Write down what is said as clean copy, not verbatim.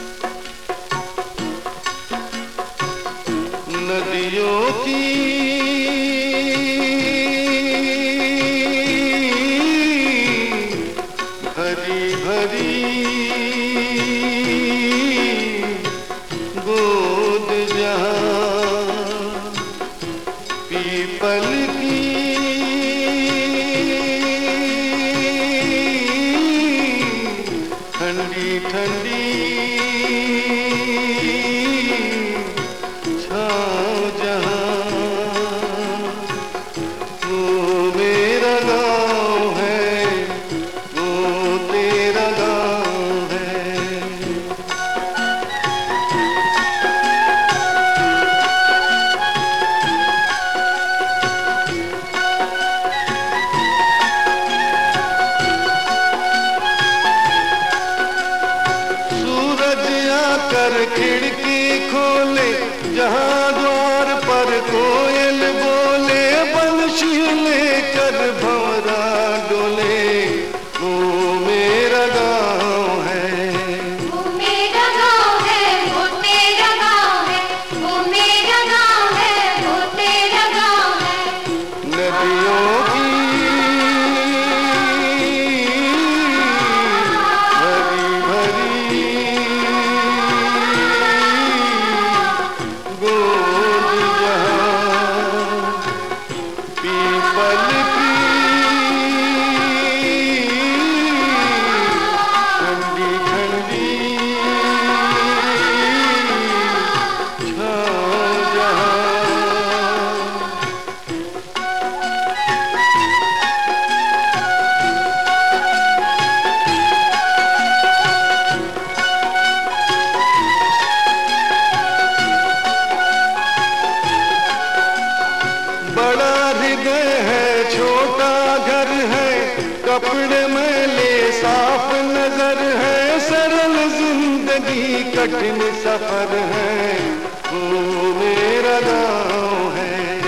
नदियों की भरी भरी गोद जहाँ, पीपल की ठंडी ठंडी छाँव जहाँ, वो मेरा गाँव है, वो तेरा गाँव है। सूरज आकर खिड़की खोले, जहाँ द्वार पर कोयल बोले, बंशी लेकर भंवरा डोले, वो मेरा गाँव है। वो मेरा गाँव है, वो तेरा गाँव है, वो मेरा गाँव है, वो तेरा गाँव है। नदियों की भरी भरी गोद जहाँ, पीपल की ठंडी ठंडी छाँव जहाँ। बड़ा हृदय है, छोटा घर है, कपड़े मैले साफ नजर है, सरल जिंदगी कठिन सफर है, वो मेरा गाँव है।